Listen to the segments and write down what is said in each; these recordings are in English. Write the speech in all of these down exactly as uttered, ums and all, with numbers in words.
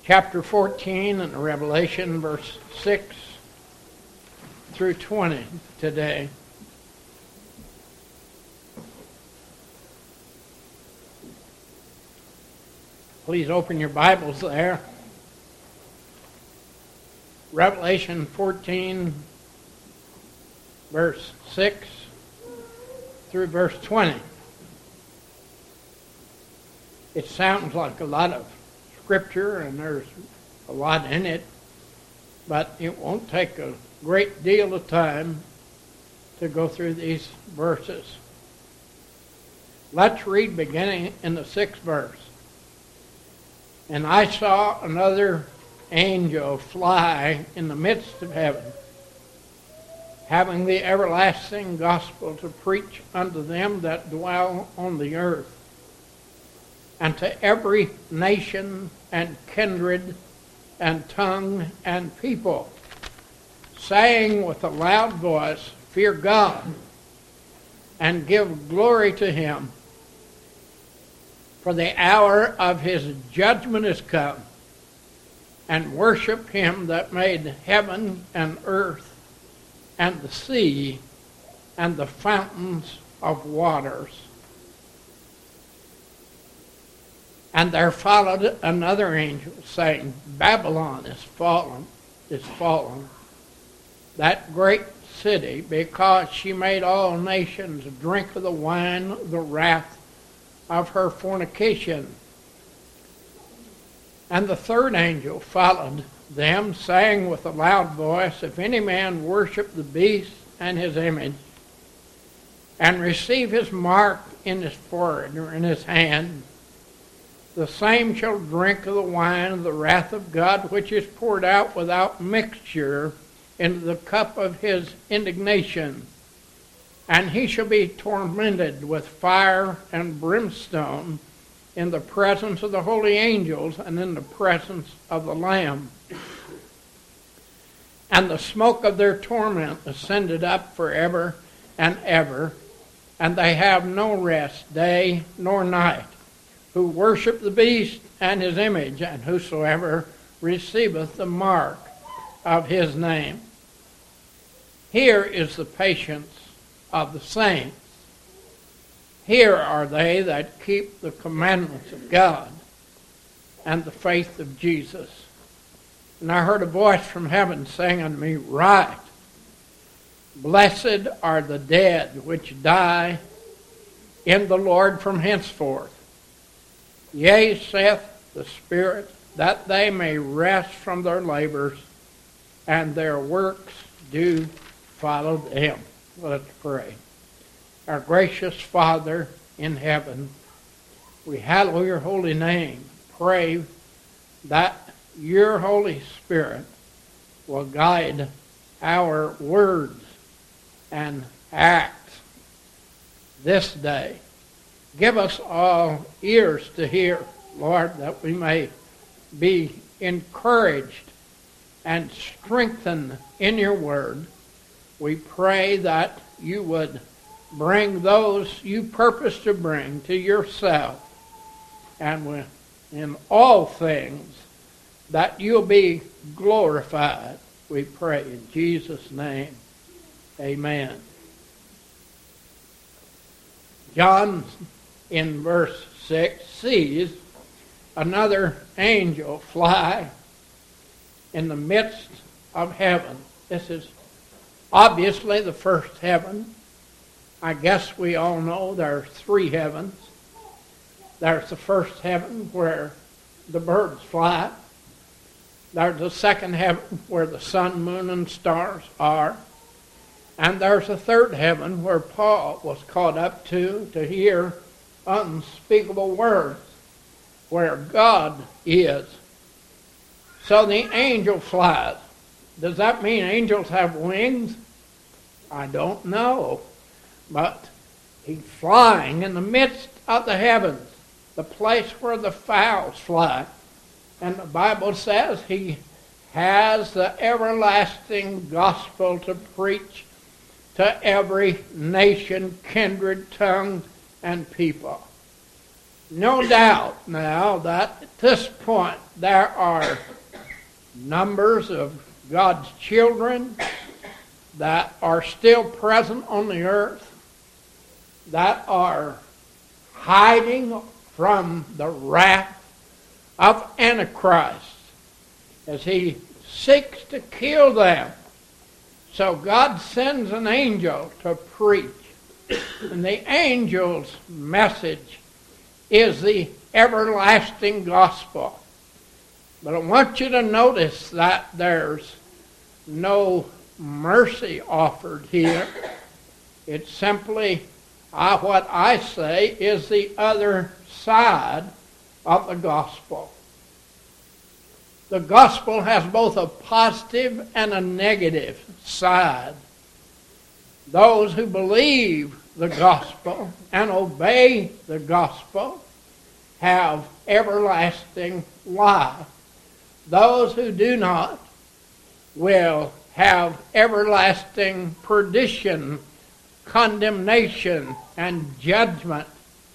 chapter fourteen in Revelation, verse six through twenty today. Please open your Bibles there. Revelation fourteen, verse six through verse twenty. It sounds like a lot of scripture, and there's a lot in it, but it won't take a great deal of time to go through these verses. Let's read beginning in the sixth verse. And I saw another angel fly in the midst of heaven, having the everlasting gospel to preach unto them that dwell on the earth, and to every nation and kindred and tongue and people, saying with a loud voice, Fear God, and give glory to him, for the hour of his judgment is come, and worship him that made heaven and earth and the sea and the fountains of waters. And there followed another angel, saying, Babylon is fallen, is fallen, that great city, because she made all nations drink of the wine, the wrath of her fornication. And the third angel followed them, saying with a loud voice, If any man worship the beast and his image, and receive his mark in his forehead or in his hand, the same shall drink of the wine of the wrath of God, which is poured out without mixture into the cup of his indignation. And he shall be tormented with fire and brimstone in the presence of the holy angels and in the presence of the Lamb. And the smoke of their torment ascended up forever and ever, and they have no rest day nor night, who worship the beast and his image, and whosoever receiveth the mark of his name. Here is the patience of the saints. Here are they that keep the commandments of God and the faith of Jesus. And I heard a voice from heaven saying unto me, Write, Blessed are the dead which die in the Lord from henceforth. Yea, saith the Spirit, that they may rest from their labors, and their works do follow them. Let's pray. Our gracious Father in heaven, we hallow your holy name. Pray that your Holy Spirit will guide our words and acts this day. Give us all ears to hear, Lord, that we may be encouraged and strengthened in your word. We pray that you would bring those you purpose to bring to yourself, and in all things that you'll be glorified. We pray in Jesus' name. Amen. John, in verse six, sees another angel fly in the midst of heaven. This is obviously the first heaven. I guess we all know there are three heavens. There's the first heaven where the birds fly. There's the second heaven where the sun, moon, and stars are. And there's a third heaven where Paul was caught up to to hear unspeakable words, where God is. So the angel flies. Does that mean angels have wings? I don't know. But he's flying in the midst of the heavens, the place where the fowls fly. And the Bible says he has the everlasting gospel to preach to every nation, kindred, tongue, and people. No doubt now that at this point there are numbers of God's children that are still present on the earth, that are hiding from the wrath of Antichrist as he seeks to kill them. So God sends an angel to preach. And the angel's message is the everlasting gospel. But I want you to notice that there's no mercy offered here. It's simply uh, what I say is the other side of the gospel. The gospel has both a positive and a negative side. Those who believe the gospel and obey the gospel have everlasting life. Those who do not will have everlasting perdition, condemnation, and judgment.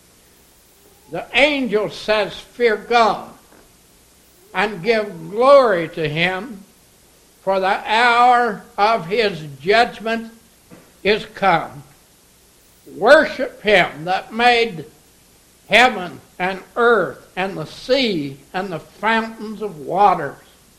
The angel says, fear God and give glory to him, for the hour of his judgment is come. Worship him that made heaven and earth and the sea and the fountains of waters.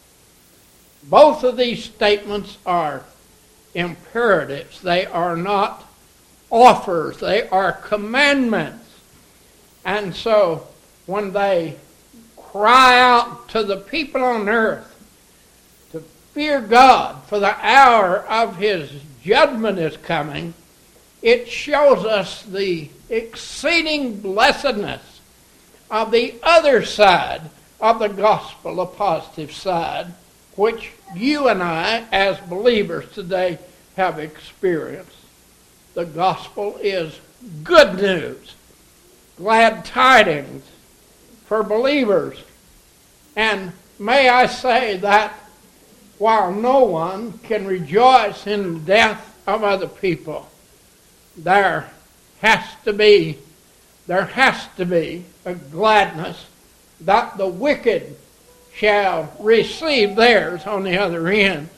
Both of these statements are imperatives. They are not offers. They are commandments. And so when they cry out to the people on earth to fear God, for the hour of his judgment is coming, it shows us the exceeding blessedness of the other side of the gospel, the positive side, which you and I, as believers today, have experienced. The gospel is good news, glad tidings for believers. And may I say that while no one can rejoice in the death of other people, there has to be, there has to be a gladness that the wicked shall receive theirs on the other end.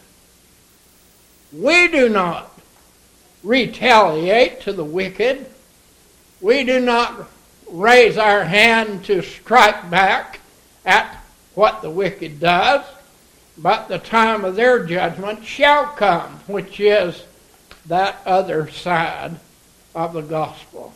We do not retaliate to the wicked. We do not raise our hand to strike back at what the wicked does, but the time of their judgment shall come, which is that other side of the gospel.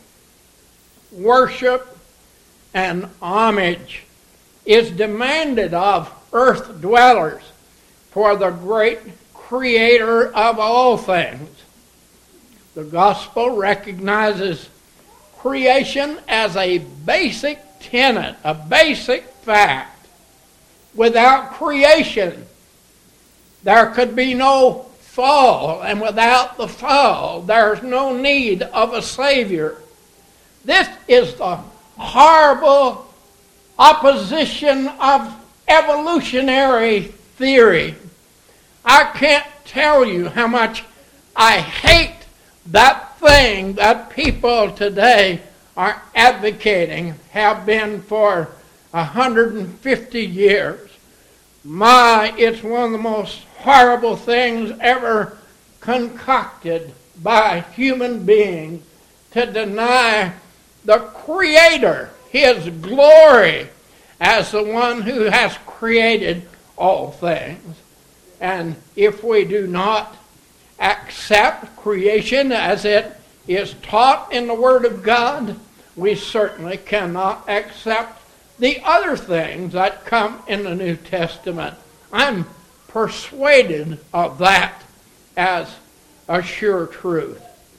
Worship and homage is demanded of earth dwellers for the great creator of all things. The gospel recognizes creation as a basic tenet, a basic fact. Without creation, there could be no fall, and without the fall, there's no need of a Savior. This is the horrible opposition of evolutionary theory. I can't tell you how much I hate that thing that people today are advocating, have been for one hundred fifty years. My, it's one of the most horrible things ever concocted by human beings to deny the Creator his glory as the one who has created all things. And if we do not accept creation as it is taught in the Word of God, we certainly cannot accept the other things that come in the New Testament. I'm persuaded of that as a sure truth.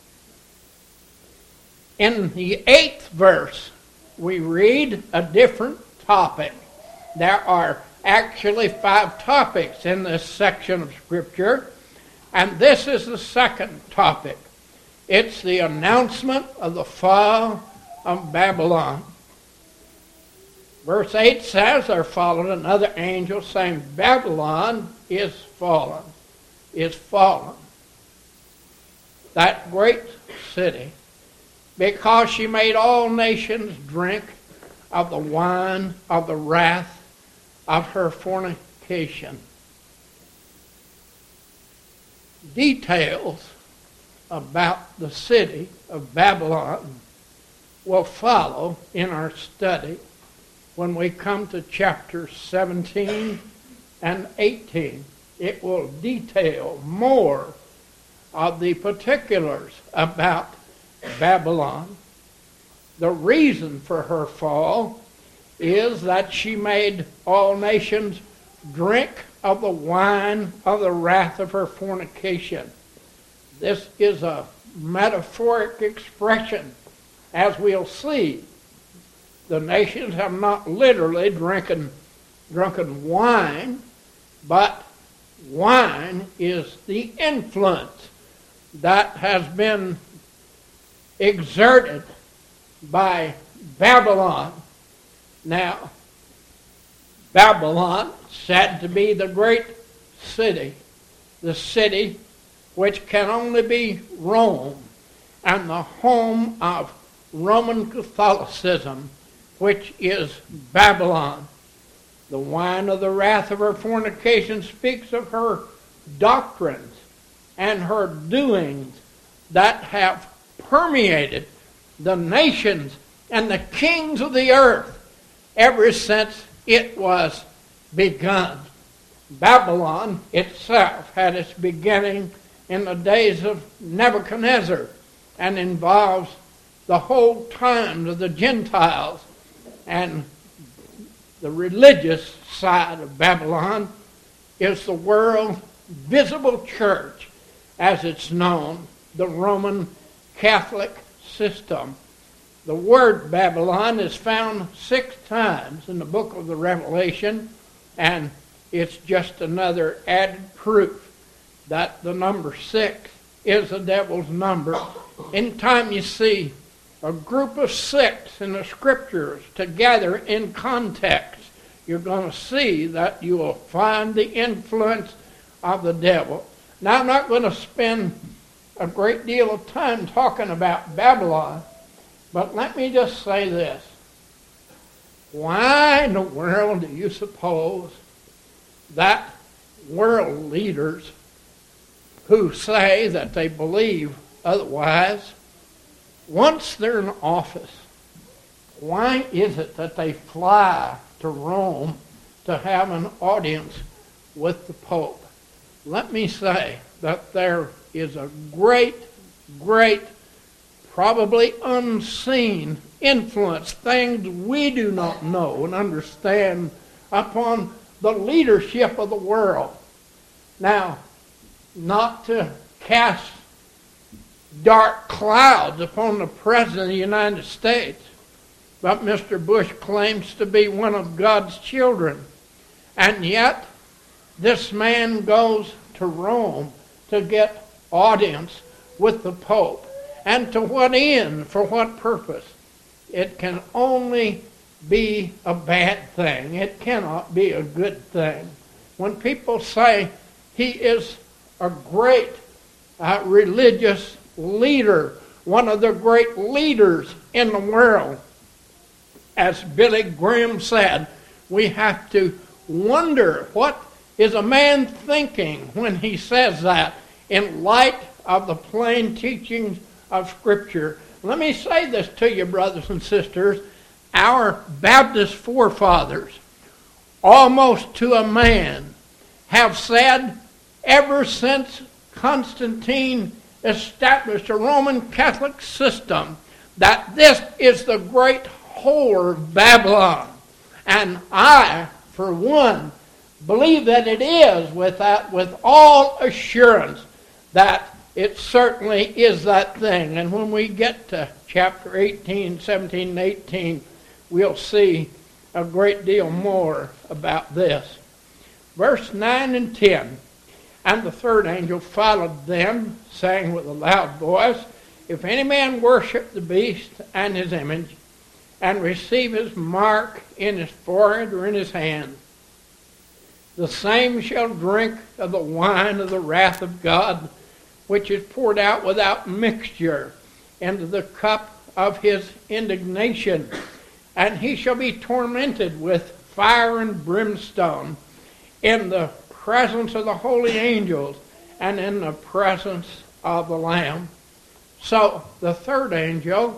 In the eighth verse, we read a different topic. There are actually five topics in this section of Scripture, and this is the second topic. It's the announcement of the fall of Babylon. Verse eight says, there followed another angel saying, Babylon is fallen, is fallen. That great city, because she made all nations drink of the wine of the wrath of her fornication. Details about the city of Babylon will follow in our study when we come to chapter seventeen and eighteen. It will detail more of the particulars about Babylon. The reason for her fall is that she made all nations drink of the wine of the wrath of her fornication. This is a metaphoric expression, as we'll see. The nations have not literally drinking, drunken wine, but wine is the influence that has been exerted by Babylon. Now, Babylon, said to be the great city, the city which can only be Rome, and the home of Roman Catholicism, which is Babylon. The wine of the wrath of her fornication speaks of her doctrines and her doings that have permeated the nations and the kings of the earth ever since it was begun. Babylon itself had its beginning in the days of Nebuchadnezzar and involves the whole times of the Gentiles, and the religious side of Babylon is the world visible church, as it's known, the Roman Catholic system. The word Babylon is found six times in the book of the Revelation, and it's just another added proof that the number six is the devil's number. Anytime you see a group of six in the scriptures together in context, you're going to see that you will find the influence of the devil. Now, I'm not going to spend a great deal of time talking about Babylon, but let me just say this. Why in the world do you suppose that world leaders who say that they believe otherwise, once they're in office, why is it that they fly to Rome to have an audience with the Pope? Let me say that there is a great, great, probably unseen influence, things we do not know and understand upon the leadership of the world. Now, not to cast dark clouds upon the President of the United States, but Mister Bush claims to be one of God's children. And yet, this man goes to Rome to get audience with the Pope. And to what end? For what purpose? It can only be a bad thing. It cannot be a good thing. When people say he is a great uh, religious leader, one of the great leaders in the world, as Billy Graham said, we have to wonder, what is a man thinking when he says that in light of the plain teachings of Scripture? Let me say this to you, brothers and sisters. Our Baptist forefathers, almost to a man, have said ever since Constantine established a Roman Catholic system that this is the great whore of Babylon. And I, for one, believe that it is with that, with all assurance, that it certainly is that thing. And when we get to chapter eighteen, seventeen, and eighteen, we'll see a great deal more about this. Verse nine and ten. And the third angel followed them, saying with a loud voice, If any man worship the beast and his image, and receive his mark in his forehead or in his hand, the same shall drink of the wine of the wrath of God, which is poured out without mixture into the cup of his indignation. and he shall be tormented with fire and brimstone in the presence of the holy angels and in the presence of the Lamb. So the third angel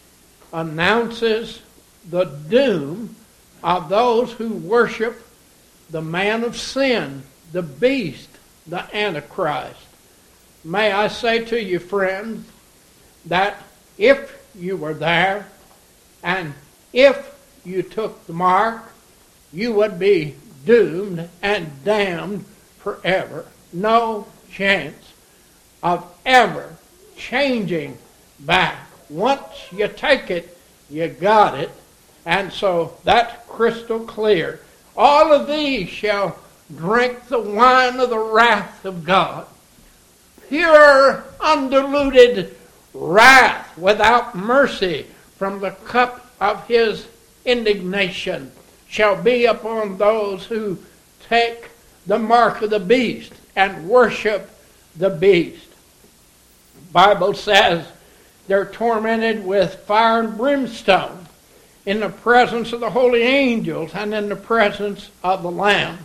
announces the doom of those who worship the man of sin, the beast, the Antichrist. May I say to you, friends, that if you were there and if you took the mark, you would be doomed and damned forever. No chance of ever changing back. Once you take it, you got it. And so that's crystal clear. All of these shall drink the wine of the wrath of God. Pure, undiluted wrath without mercy from the cup of his indignation shall be upon those who take the mark of the beast and worship the beast. The Bible says they're tormented with fire and brimstone in the presence of the holy angels and in the presence of the Lamb.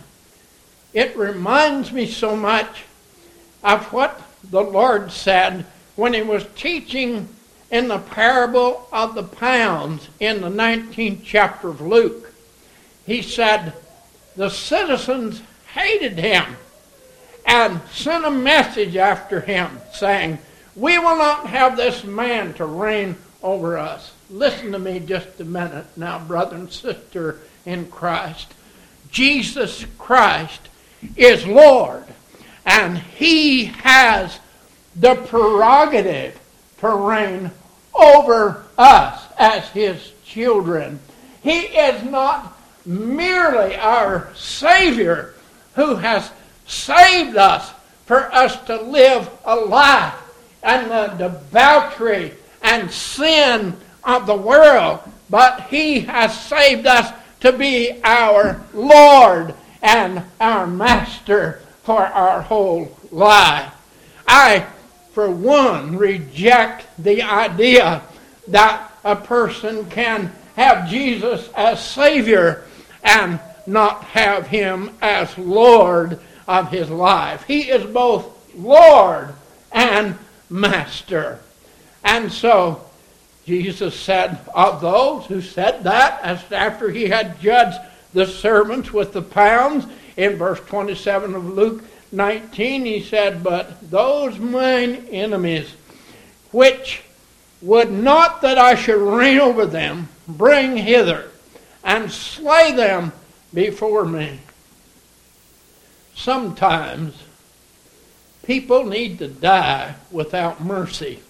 It reminds me so much of what the Lord said when he was teaching in the parable of the pounds in the nineteenth chapter of Luke. He said the citizens hated him and sent a message after him saying, "We will not have this man to reign over us." Listen to me just a minute now, brother and sister in Christ. Jesus Christ is Lord, and he has the prerogative to reign over us as his children. He is not merely our Savior who has saved us for us to live a life and the debauchery and sin of the world, but he has saved us to be our Lord and our Master for our whole life. I, for one, reject the idea that a person can have Jesus as Savior and not have him as Lord of his life. He is both Lord and Master. And so Jesus said of those who said that, as after he had judged the servants with the pounds, in verse twenty-seven of Luke nineteen, he said, "But those mine enemies, which would not that I should reign over them, bring hither, and slay them before me." Sometimes people need to die without mercy.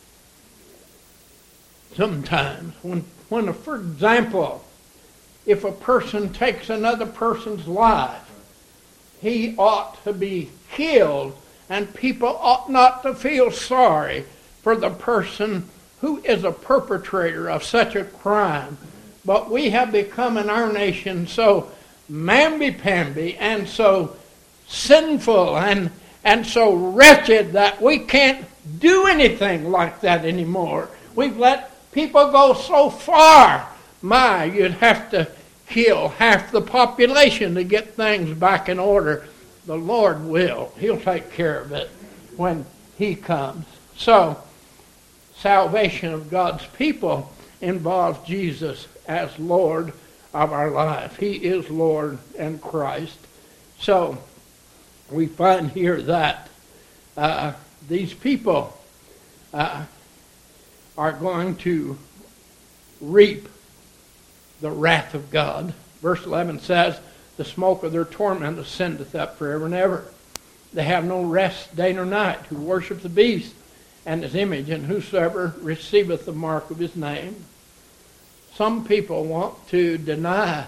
Sometimes, when, when, for example, if a person takes another person's life, he ought to be killed, and people ought not to feel sorry for the person who is a perpetrator of such a crime. But we have become in our nation so mamby-pamby and so sinful and, and so wretched that we can't do anything like that anymore. We've let people go so far. My, you'd have to kill half the population to get things back in order. The Lord will. He'll take care of it when he comes. So, salvation of God's people involves Jesus as Lord of our life. He is Lord and Christ. So, we find here that uh, these people uh, are going to reap the wrath of God. Verse eleven says, "The smoke of their torment ascendeth up forever and ever. They have no rest day nor night, who worship the beast and his image, and whosoever receiveth the mark of his name." Some people want to deny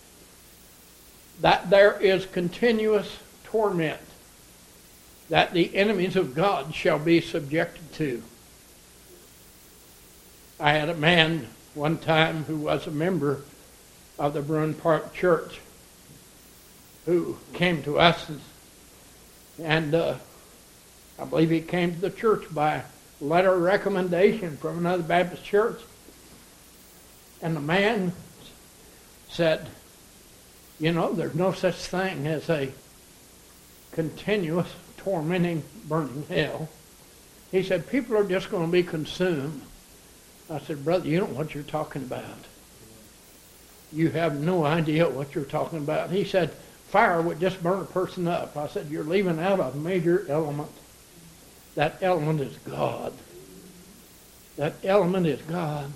that there is continuous torment that the enemies of God shall be subjected to. I had a man one time who was a member of the Bruin Park Church who came to us, and, and uh, I believe he came to the church by letter of recommendation from another Baptist church. And the man said, you know, there's no such thing as a continuous, tormenting, burning hell. He said, people are just going to be consumed. I said, brother, you don't know what you're talking about. You have no idea what you're talking about. He said, fire would just burn a person up. I said, you're leaving out a major element. That element is God. That element is God.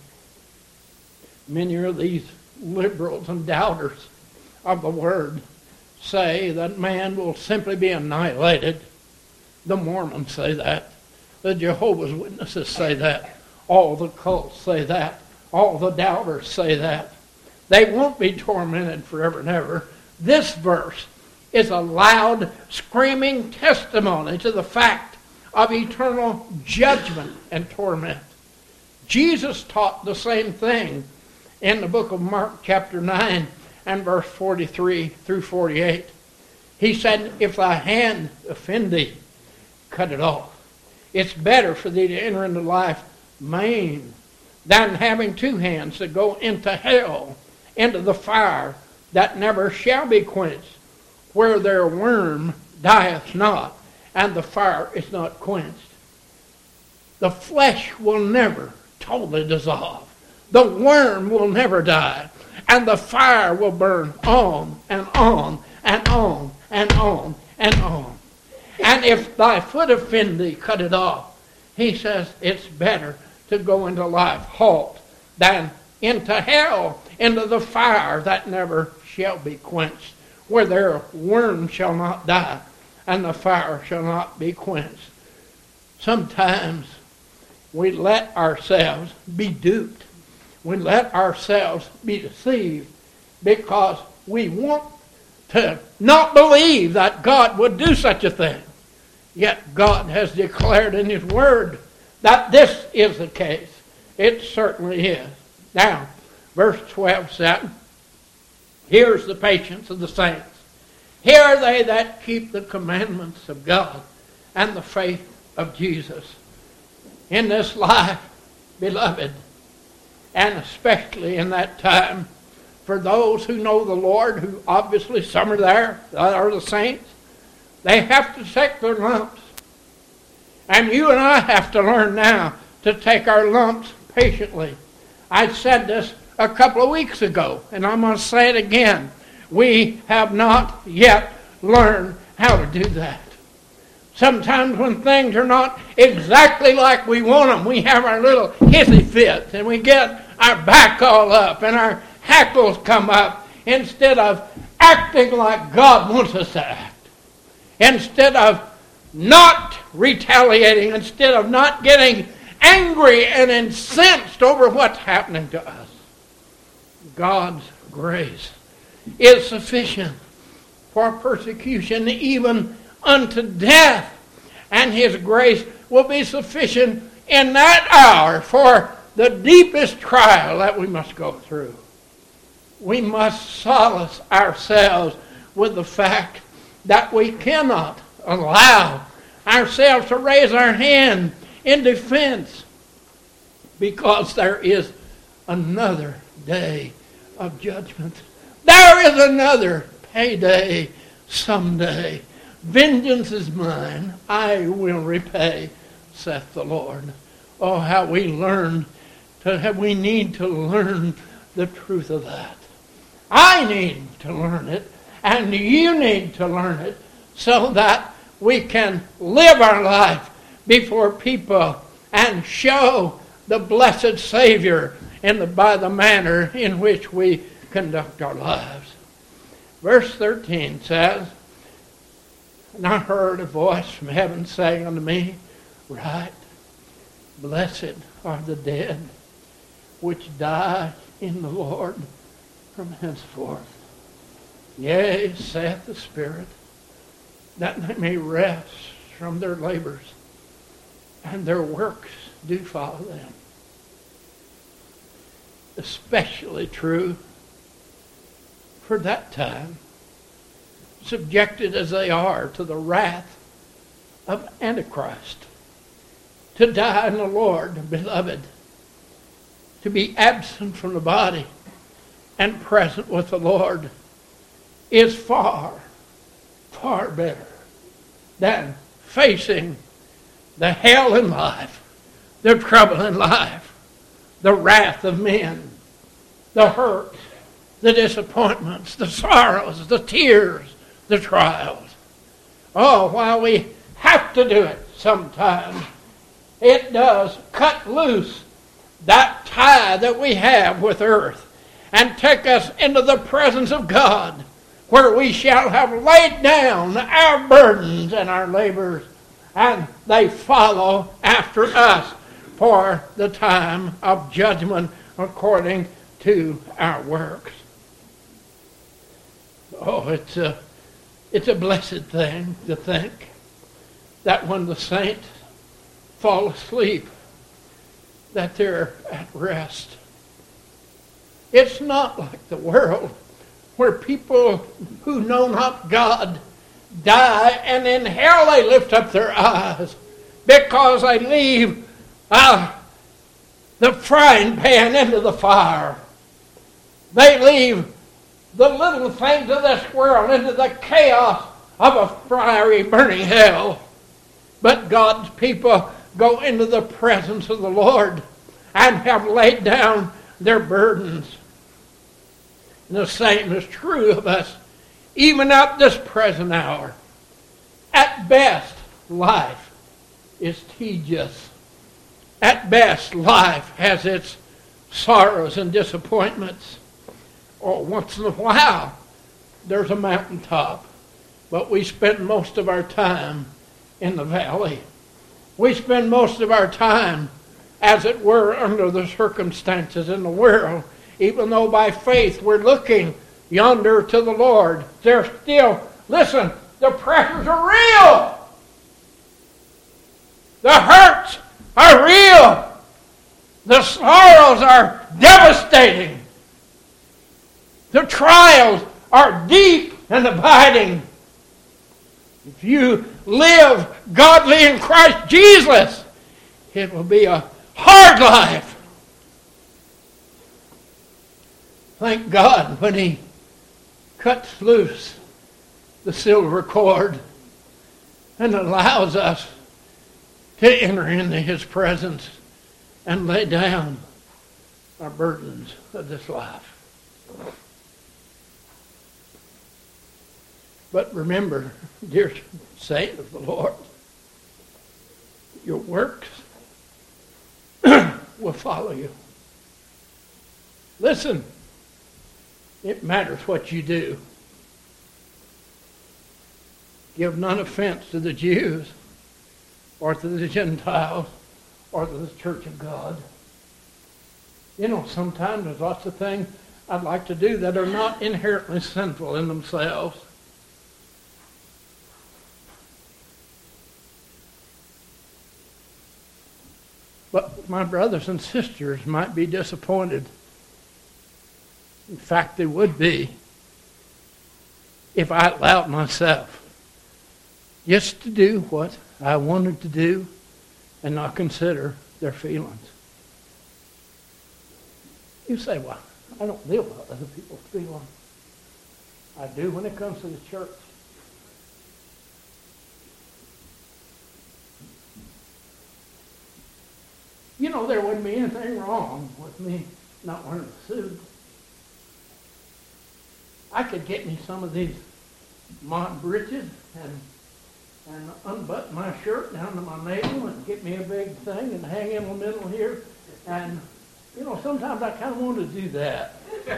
Many of these liberals and doubters of the Word say that man will simply be annihilated. The Mormons say that. The Jehovah's Witnesses say that. All the cults say that. All the doubters say that. They won't be tormented forever and ever. This verse is a loud, screaming testimony to the fact of eternal judgment and torment. Jesus taught the same thing in the book of Mark chapter nine and verse forty-three through forty-eight. He said, if thy hand offend thee, cut it off. It's better for thee to enter into life maimed than having two hands to go into hell, into the fire that never shall be quenched, where their worm dieth not, and the fire is not quenched. The flesh will never totally dissolve. The worm will never die, and the fire will burn on and on and on and on and on. And if thy foot offend thee, cut it off. He says it's better to go into life halt than into hell, into the fire that never shall be quenched, where their worm shall not die and the fire shall not be quenched. Sometimes we let ourselves be duped. We let ourselves be deceived because we want to not believe that God would do such a thing. Yet God has declared in His Word that this is the case. It certainly is. Now, verse twelve said, here's the patience of the saints. Here are they that keep the commandments of God and the faith of Jesus. In this life, beloved, and especially in that time, for those who know the Lord, who obviously some are there, that are the saints, they have to take their lumps. And you and I have to learn now to take our lumps patiently. I said this a couple of weeks ago, and I'm going to say it again. We have not yet learned how to do that. Sometimes when things are not exactly like we want them, we have our little hissy fits, and we get our back all up, and our hackles come up, instead of acting like God wants us to act. Instead of not retaliating, instead of not getting angry and incensed over what's happening to us. God's grace is sufficient for persecution, even unto death. And His grace will be sufficient in that hour for the deepest trial that we must go through. We must solace ourselves with the fact that we cannot allow ourselves to raise our hand in defense, because there is another day of judgment. There is another payday someday. Vengeance is mine, I will repay, saith the Lord. Oh, how we learn to have, we need to learn the truth of that. I need to learn it, and you need to learn it, so that we can live our life before people and show the blessed Savior in the, by the manner in which we conduct our lives. Verse thirteen says, and I heard a voice from heaven saying unto me, write, blessed are the dead which die in the Lord from henceforth. Yea, saith the Spirit, that they may rest from their labors, and their works do follow them. Especially true for that time, subjected as they are to the wrath of Antichrist. To die in the Lord, beloved, to be absent from the body, and present with the Lord is far, far better than facing the hell in life, the trouble in life, the wrath of men, the hurt, the disappointments, the sorrows, the tears, the trials. Oh, while we have to do it sometimes, it does cut loose that tie that we have with earth and take us into the presence of God, where we shall have laid down our burdens and our labors, and they follow after us for the time of judgment according to our works. Oh, it's a, it's a blessed thing to think that when the saints fall asleep, that they're at rest. It's not like the world, where people who know not God die, and in hell they lift up their eyes because they leave uh, the frying pan into the fire. They leave the little things of this world into the chaos of a fiery burning hell. But God's people go into the presence of the Lord and have laid down their burdens. And the same is true of us, even at this present hour. At best, life is tedious. At best, life has its sorrows and disappointments. Or once in a while, there's a mountaintop. But we spend most of our time in the valley. We spend most of our time, as it were, under the circumstances in the world. Even though by faith we're looking yonder to the Lord, there's still, listen, the pressures are real. The hurts are real. The sorrows are devastating. The trials are deep and abiding. If you live godly in Christ Jesus, it will be a hard life. Thank God when He cuts loose the silver cord and allows us to enter into His presence and lay down our burdens of this life. But remember, dear saint of the Lord, your works will follow you. Listen, it matters what you do. Give none offense to the Jews or to the Gentiles or to the church of God. You know, sometimes there's lots of things I'd like to do that are not inherently sinful in themselves. But my brothers and sisters might be disappointed. In fact, they would be if I allowed myself just to do what I wanted to do and not consider their feelings. You say, well, I don't deal with other people's feelings. I do when it comes to the church. You know, there wouldn't be anything wrong with me not wearing a suit. I could get me some of these mod breeches and and unbutton my shirt down to my navel and get me a big thing and hang in the middle here. And, you know, sometimes I kind of want to do that.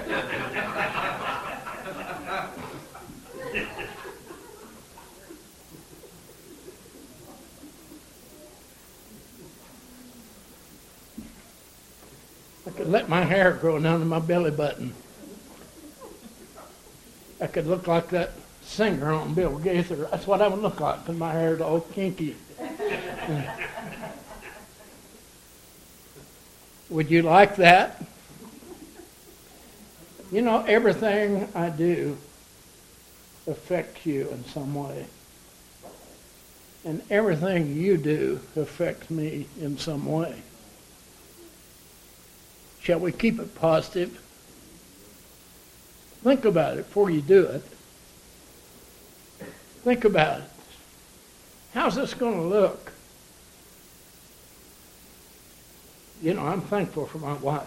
I could let my hair grow down to my belly button. I could look like that singer on Bill Gaither. That's what I would look like because my hair is all kinky. Would you like that? You know, everything I do affects you in some way. And everything you do affects me in some way. Shall we keep it positive? Think about it before you do it. Think about it. How's this going to look? You know, I'm thankful for my wife.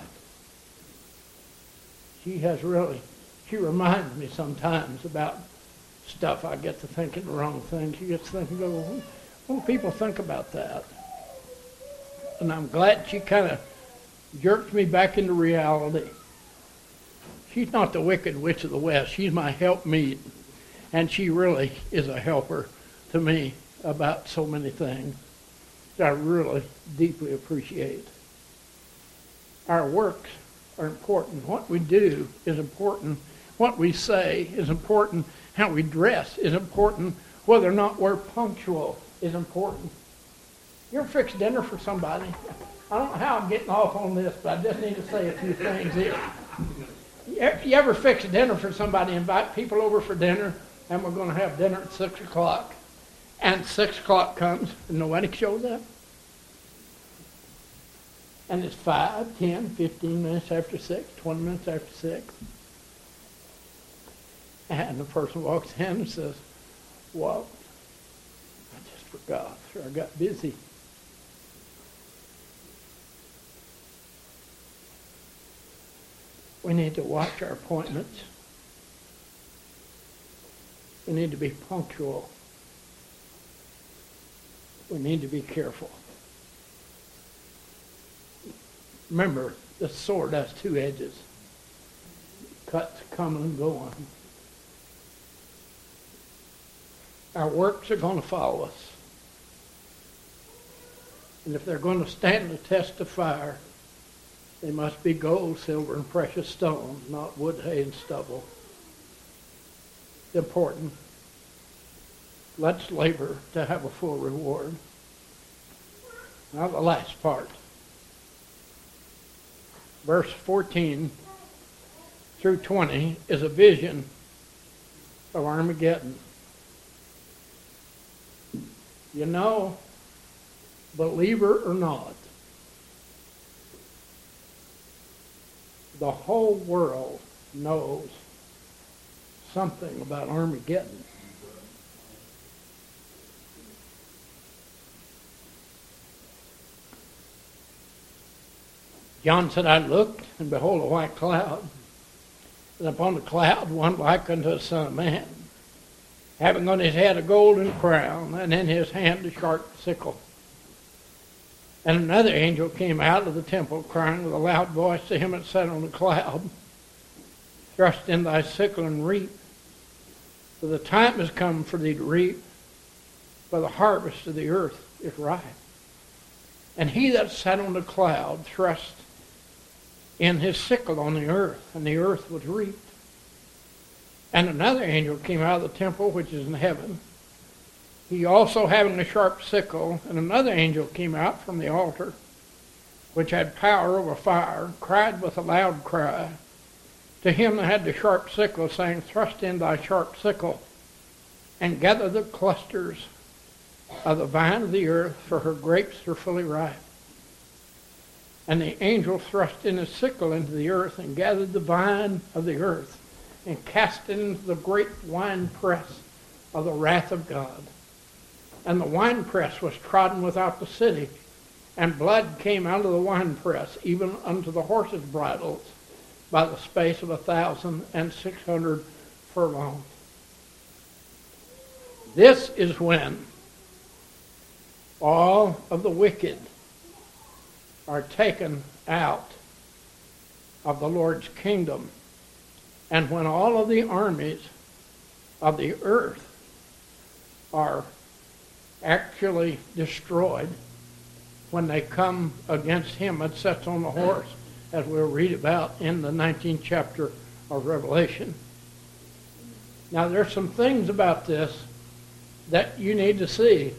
She has really, she reminds me sometimes about stuff. I get to thinking the wrong thing. She gets to thinking, go, well, what do people think about that? And I'm glad she kind of jerked me back into reality. She's not the wicked witch of the West. She's my helpmeet. And she really is a helper to me about so many things that I really deeply appreciate. Our works are important. What we do is important. What we say is important. How we dress is important. Whether or not we're punctual is important. You ever fix dinner for somebody? I don't know how I'm getting off on this, but I just need to say a few things here. You ever fix dinner for somebody, invite people over for dinner, and we're going to have dinner at six o'clock, and six o'clock comes, and nobody shows up? And it's five, ten, fifteen minutes after six, twenty minutes after six. And the person walks in and says, well, I just forgot, or I got busy. We need to watch our appointments. We need to be punctual. We need to be careful. Remember, the sword has two edges. Cuts coming and going. Our works are going to follow us. And if they're going to stand the test of fire, they must be gold, silver, and precious stones, not wood, hay, and stubble. It's important. Let's labor to have a full reward. Now the last part. Verse fourteen through twenty is a vision of Armageddon. You know, believer or not, the whole world knows something about Armageddon. John said, I looked, and behold, a white cloud, and upon the cloud one like unto a son of man, having on his head a golden crown, and in his hand a sharp sickle. And another angel came out of the temple, crying with a loud voice to him that sat on the cloud, thrust in thy sickle and reap, for the time has come for thee to reap, for the harvest of the earth is ripe. And he that sat on the cloud thrust in his sickle on the earth, and the earth was reaped. And another angel came out of the temple which is in heaven, he also having a sharp sickle, and another angel came out from the altar, which had power over fire, cried with a loud cry to him that had the sharp sickle, saying, thrust in thy sharp sickle, and gather the clusters of the vine of the earth, for her grapes are fully ripe. And the angel thrust in his sickle into the earth, and gathered the vine of the earth, and cast it into the great winepress of the wrath of God. And the winepress was trodden without the city, and blood came out of the winepress, even unto the horses' bridles, by the space of a thousand and six hundred furlongs. This is when all of the wicked are taken out of the Lord's kingdom, and when all of the armies of the earth are actually destroyed, when they come against him that sits on the horse, as we'll read about in the nineteenth chapter of Revelation. Now there's some things about this that you need to see.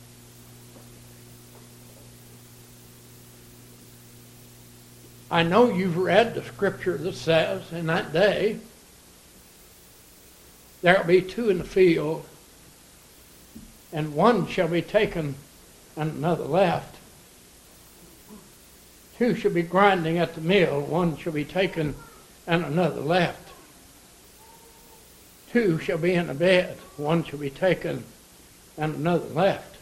I know you've read the scripture that says, in that day, there will be two in the field, and one shall be taken and another left. Two shall be grinding at the mill, one shall be taken and another left. two shall be in a bed, one shall be taken and another left.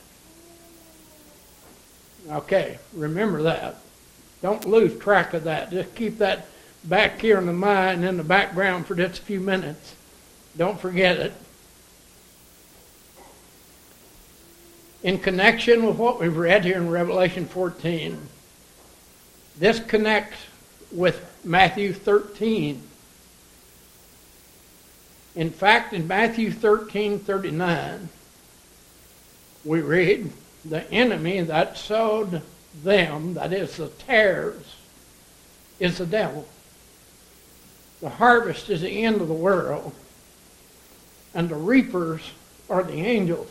Okay, remember that. Don't lose track of that. Just keep that back here in the mind, in the background for just a few minutes. Don't forget it. In connection with what we've read here in Revelation fourteen, this connects with Matthew thirteen. In fact, in Matthew thirteen thirty-nine, we read, the enemy that sowed them, that is the tares, is the devil. The harvest is the end of the world, and the reapers are the angels.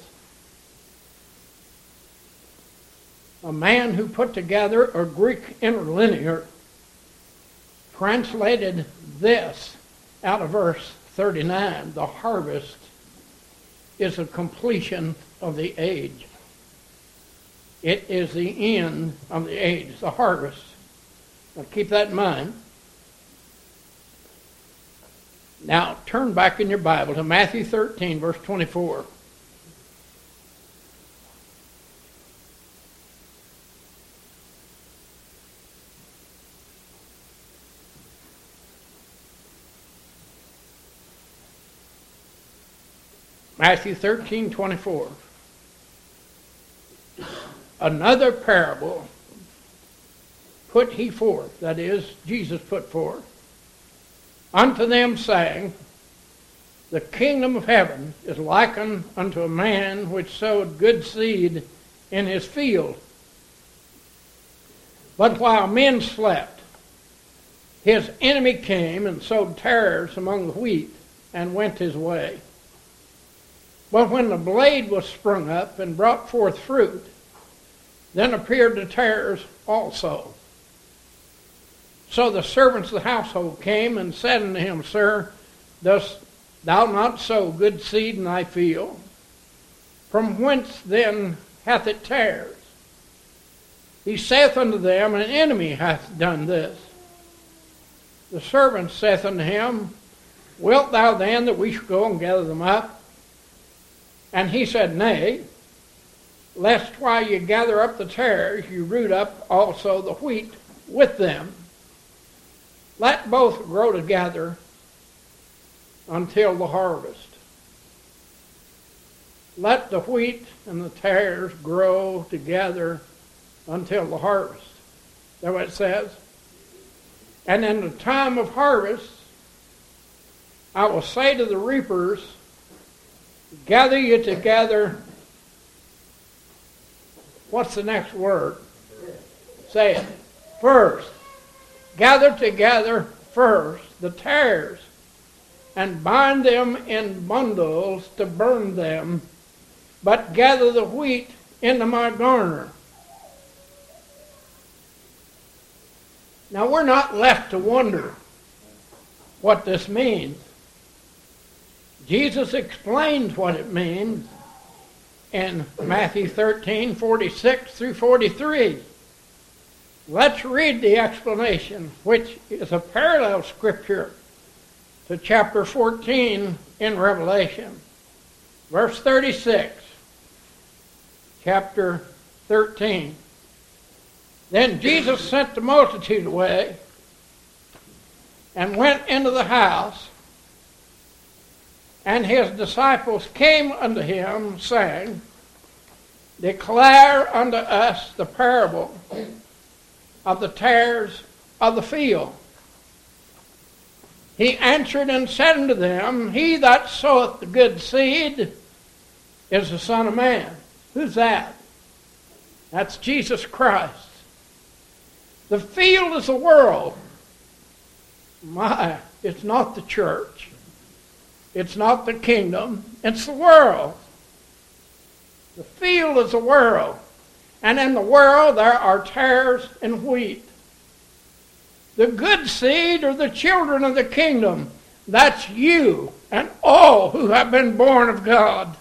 A man who put together a Greek interlinear translated this out of verse thirty-nine. The harvest is a completion of the age. It is the end of the age, the harvest. Now keep that in mind. Now turn back in your Bible to Matthew thirteen, verse twenty-four. Matthew thirteen, twenty-four. Another parable put he forth, that is, Jesus put forth, unto them saying, the kingdom of heaven is likened unto a man which sowed good seed in his field. But while men slept, his enemy came and sowed tares among the wheat and went his way. But when the blade was sprung up and brought forth fruit, then appeared the tares also. So the servants of the household came and said unto him, Sir, dost thou not sow good seed in thy field? From whence then hath it tares? He saith unto them, An enemy hath done this. The servant saith unto him, Wilt thou then that we should go and gather them up? And he said, Nay, lest while you gather up the tares, you root up also the wheat with them. Let both grow together until the harvest. Let the wheat and the tares grow together until the harvest. Is that what it says? And in the time of harvest, I will say to the reapers, gather you together. What's the next word? Say it. First. Gather together first the tares, and bind them in bundles to burn them, but gather the wheat into my garner. Now we're not left to wonder what this means. Jesus explains what it means in Matthew thirteen, forty-six through forty-three. Let's read the explanation, which is a parallel scripture to chapter fourteen in Revelation. Verse thirty-six, chapter thirteen. Then Jesus sent the multitude away and went into the house, and his disciples came unto him, saying, Declare unto us the parable of the tares of the field. He answered and said unto them, He that soweth the good seed is the Son of Man. Who's that? That's Jesus Christ. The field is the world. My, it's not the church. It's not the kingdom. It's the world. The field is the world. And in the world there are tares and wheat. The good seed are the children of the kingdom. That's you and all who have been born of God.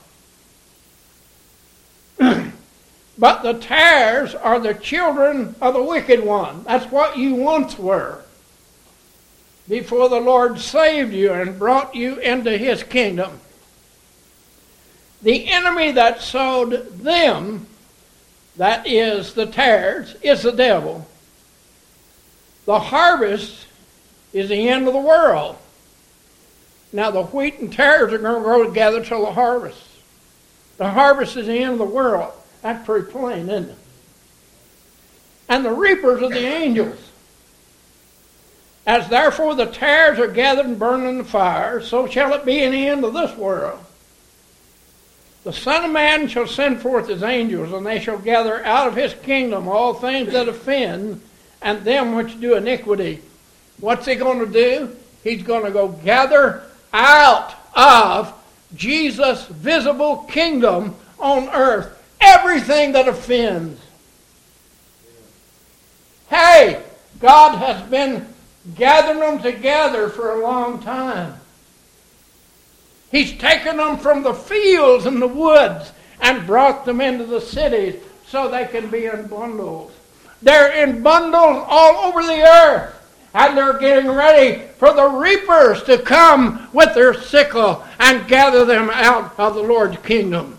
But the tares are the children of the wicked one. That's what you once were. before the Lord saved you and brought you into his kingdom. The enemy that sowed them, that is the tares, is the devil. The harvest is the end of the world. Now the wheat and tares are going to grow together till the harvest. The harvest is the end of the world. That's pretty plain, isn't it? And the reapers are the angels. As therefore the tares are gathered and burned in the fire, so shall it be in the end of this world. The Son of Man shall send forth his angels, and they shall gather out of his kingdom all things that offend, and them which do iniquity. What's he going to do? He's going to go gather out of Jesus' visible kingdom on earth everything that offends. Hey, God has been gathering them together for a long time. He's taken them from the fields and the woods and brought them into the cities so they can be in bundles. They're in bundles all over the earth. And they're getting ready for the reapers to come with their sickle and gather them out of the Lord's kingdom.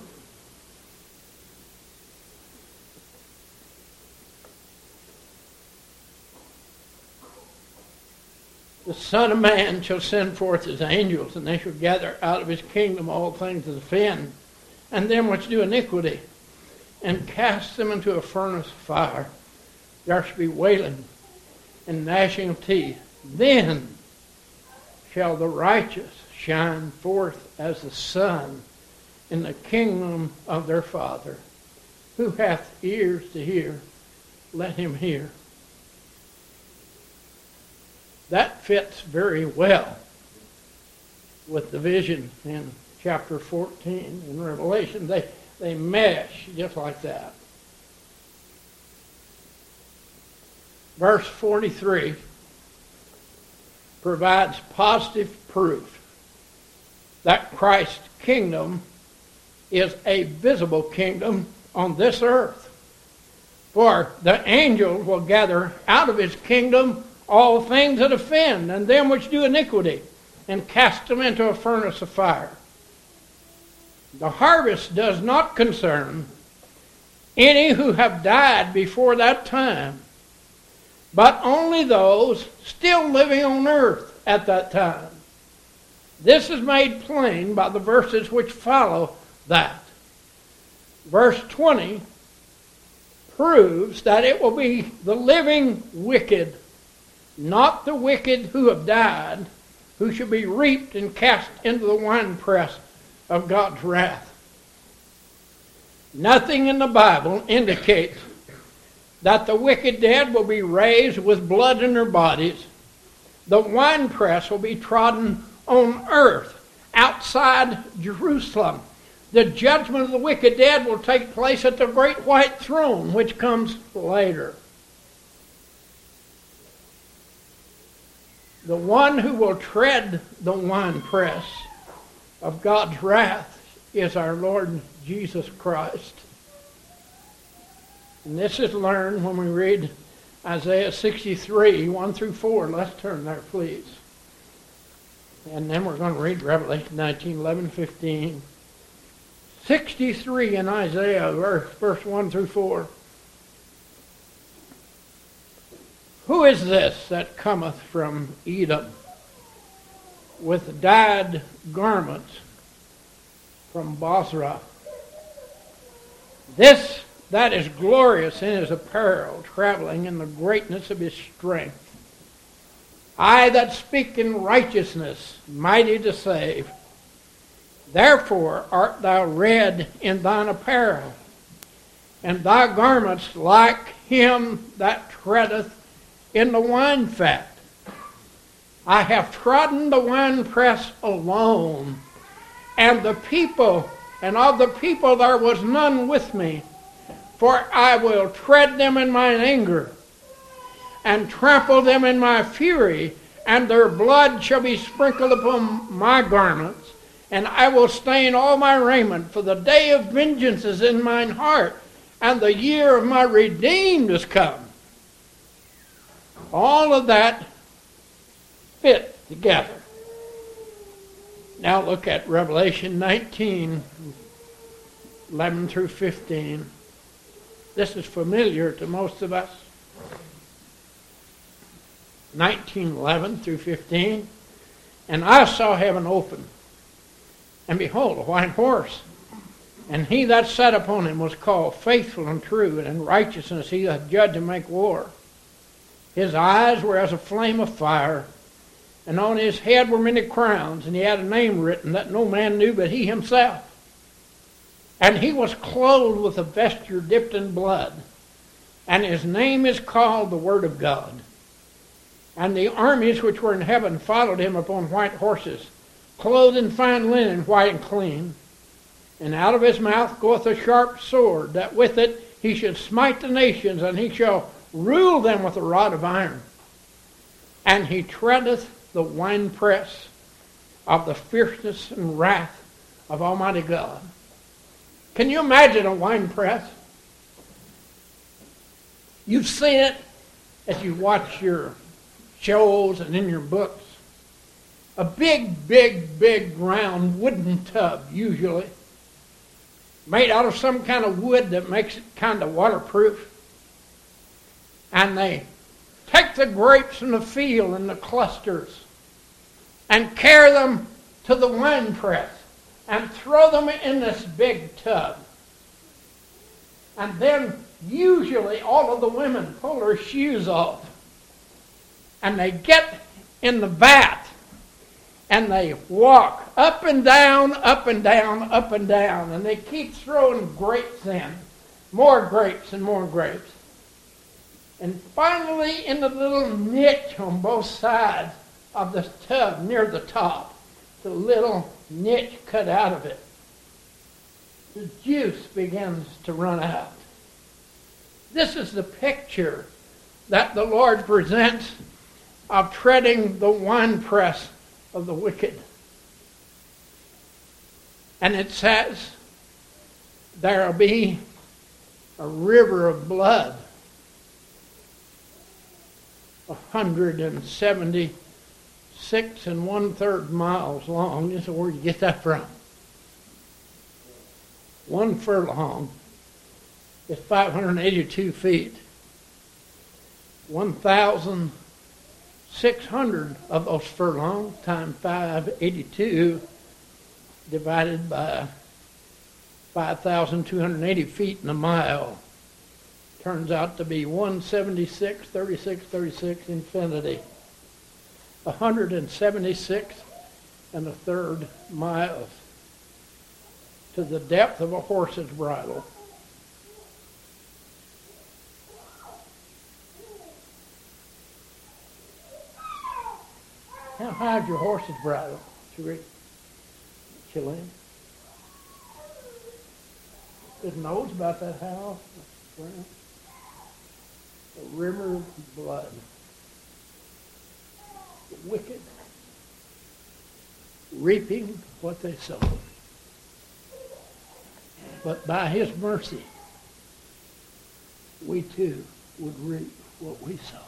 The Son of Man shall send forth his angels, and they shall gather out of his kingdom all things that offend, and them which do iniquity, and cast them into a furnace of fire. There shall be wailing and gnashing of teeth. Then shall the righteous shine forth as the sun in the kingdom of their Father. Who hath ears to hear, let him hear. That fits very well with the vision in chapter fourteen in Revelation. They, they mesh just like that. Verse forty-three provides positive proof that Christ's kingdom is a visible kingdom on this earth. For the angels will gather out of his kingdom all things that offend, and them which do iniquity, and cast them into a furnace of fire. The harvest does not concern any who have died before that time, but only those still living on earth at that time. This is made plain by the verses which follow that. Verse twenty proves that it will be the living wicked, not the wicked who have died, who shall be reaped and cast into the winepress of God's wrath. Nothing in the Bible indicates that the wicked dead will be raised with blood in their bodies. The winepress will be trodden on earth, outside Jerusalem. The judgment of the wicked dead will take place at the great white throne, which comes later. The one who will tread the winepress of God's wrath is our Lord Jesus Christ. And this is learned when we read Isaiah sixty-three, one through four. Let's turn there, please. And then we're going to read Revelation nineteen, eleven, fifteen. sixty-three in Isaiah, verse, verse one through four. Who is this that cometh from Edom with dyed garments from Bozrah? This that is glorious in his apparel, traveling in the greatness of his strength. I that speak in righteousness, mighty to save. Therefore art thou red in thine apparel, and thy garments like him that treadeth in the wine fat. I have trodden the winepress alone, and the people, and of the people there was none with me. For I will tread them in mine anger, and trample them in my fury, and their blood shall be sprinkled upon my garments, and I will stain all my raiment, for the day of vengeance is in mine heart, and the year of my redeemed is come. All of that fit together. Now look at Revelation nineteen, eleven through fifteen. This is familiar to most of us. nineteen, eleven through fifteen. And I saw heaven open, and behold, a white horse. And he that sat upon him was called Faithful and True, and in righteousness he doth judge and make war. His eyes were as a flame of fire, and on his head were many crowns, and he had a name written that no man knew but he himself. And he was clothed with a vesture dipped in blood, and his name is called the Word of God. And the armies which were in heaven followed him upon white horses, clothed in fine linen, white and clean. And out of his mouth goeth a sharp sword, that with it he should smite the nations, and he shall rule them with a rod of iron. And he treadeth the winepress of the fierceness and wrath of Almighty God. Can you imagine a winepress? You've seen it as you watch your shows and in your books. A big, big, big round wooden tub, usually, made out of some kind of wood that makes it kind of waterproof. And they take the grapes from the field in the clusters and carry them to the wine press and throw them in this big tub. And then usually all of the women pull their shoes off, and they get in the vat and they walk up and down, up and down, up and down, and they keep throwing grapes in, more grapes and more grapes. And finally, in the little niche on both sides of the tub near the top, the little niche cut out of it, the juice begins to run out. This is the picture that the Lord presents of treading the winepress of the wicked. And it says, there'll be a river of blood, one hundred seventy-six and one-third miles long. This is where you get that from. One furlong is five hundred eighty-two feet. one thousand six hundred of those furlongs times five hundred eighty-two divided by five thousand two hundred eighty feet in a mile turns out to be one seventy-six, thirty-six, thirty-six infinity. one hundred seventy-six and a third miles to the depth of a horse's bridle. How high is your horse's bridle, Sheree? Chilean? His nose about that high. A river of blood. The wicked reaping what they sow. But by his mercy, we too would reap what we sow.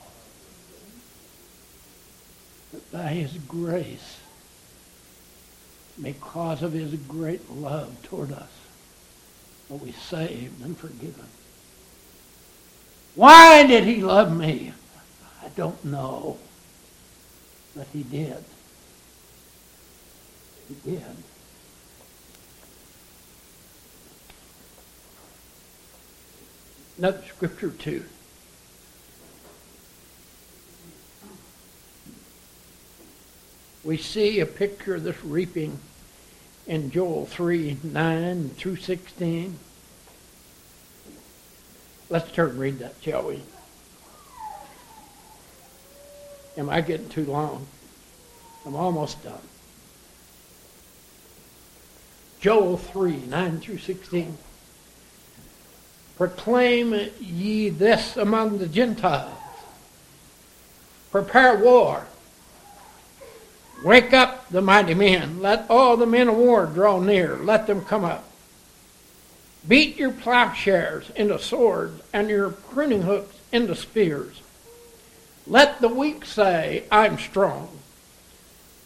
But by his grace, because of his great love toward us, are we saved and forgiven. Why did he love me? I don't know. But he did. He did. Another scripture too. We see a picture of this reaping in Joel three, nine through sixteen. Let's turn and read that, shall we? Am I getting too long? I'm almost done. Joel three, nine through sixteen. Proclaim ye this among the Gentiles. Prepare war. Wake up the mighty men. Let all the men of war draw near. Let them come up. Beat your plowshares into swords and your pruning hooks into spears. Let the weak say, I'm strong.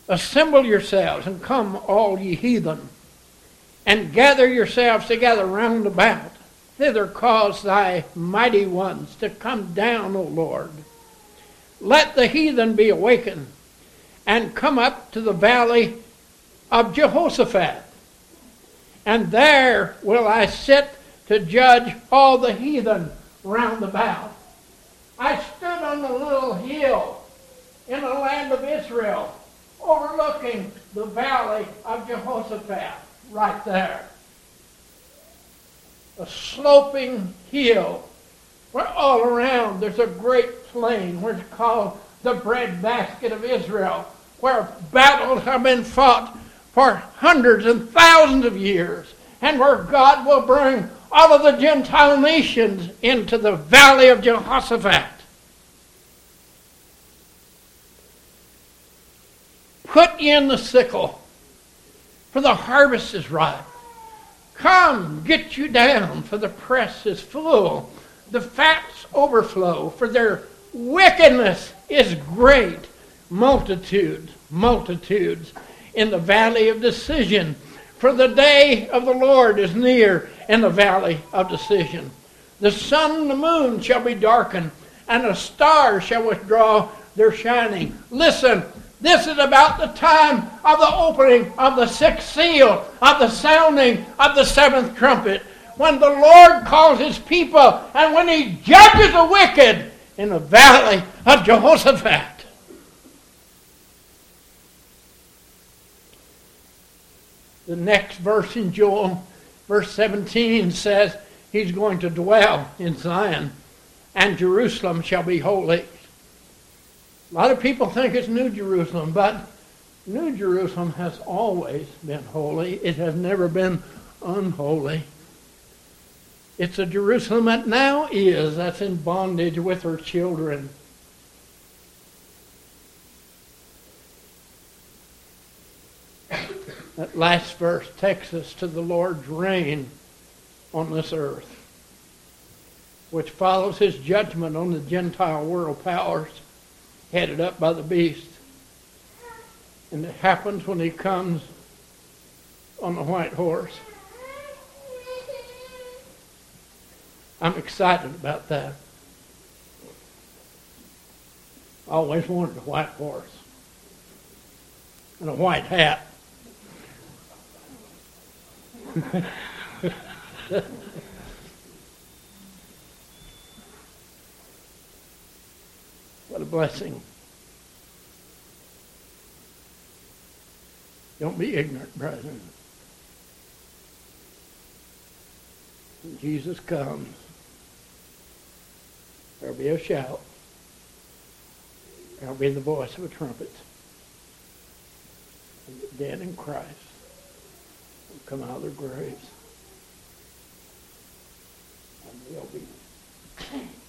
Assemble yourselves, and come, all ye heathen, and gather yourselves together round about. Thither cause thy mighty ones to come down, O Lord. Let the heathen be awakened, and come up to the valley of Jehoshaphat. And there will I sit to judge all the heathen round about. I stood on a little hill in the land of Israel, overlooking the valley of Jehoshaphat, right there. A sloping hill where all around there's a great plain where it's called the breadbasket of Israel, where battles have been fought for hundreds and thousands of years, and where God will bring all of the Gentile nations into the valley of Jehoshaphat. Put in the sickle, for the harvest is ripe. Come, get you down, for the press is full. The fats overflow, for their wickedness is great. Multitudes, multitudes in the valley of decision. For the day of the Lord is near in the valley of decision. The sun and the moon shall be darkened, and the stars shall withdraw their shining. Listen, this is about the time of the opening of the sixth seal, of the sounding of the seventh trumpet, when the Lord calls his people, and when he judges the wicked in the valley of Jehoshaphat. The next verse in Joel, verse seventeen, says he's going to dwell in Zion, and Jerusalem shall be holy. A lot of people think it's New Jerusalem, but New Jerusalem has always been holy. It has never been unholy. It's a Jerusalem that now is, that's in bondage with her children. That last verse takes us to the Lord's reign on this earth, which follows his judgment on the Gentile world powers headed up by the beast. And it happens when he comes on the white horse. I'm excited about that. I always wanted a white horse and a white hat. What a blessing. Don't be ignorant, brethren. When Jesus comes, there'll be a shout. There'll be the voice of a trumpet. And the dead in Christ will come out of their graves. And they'll be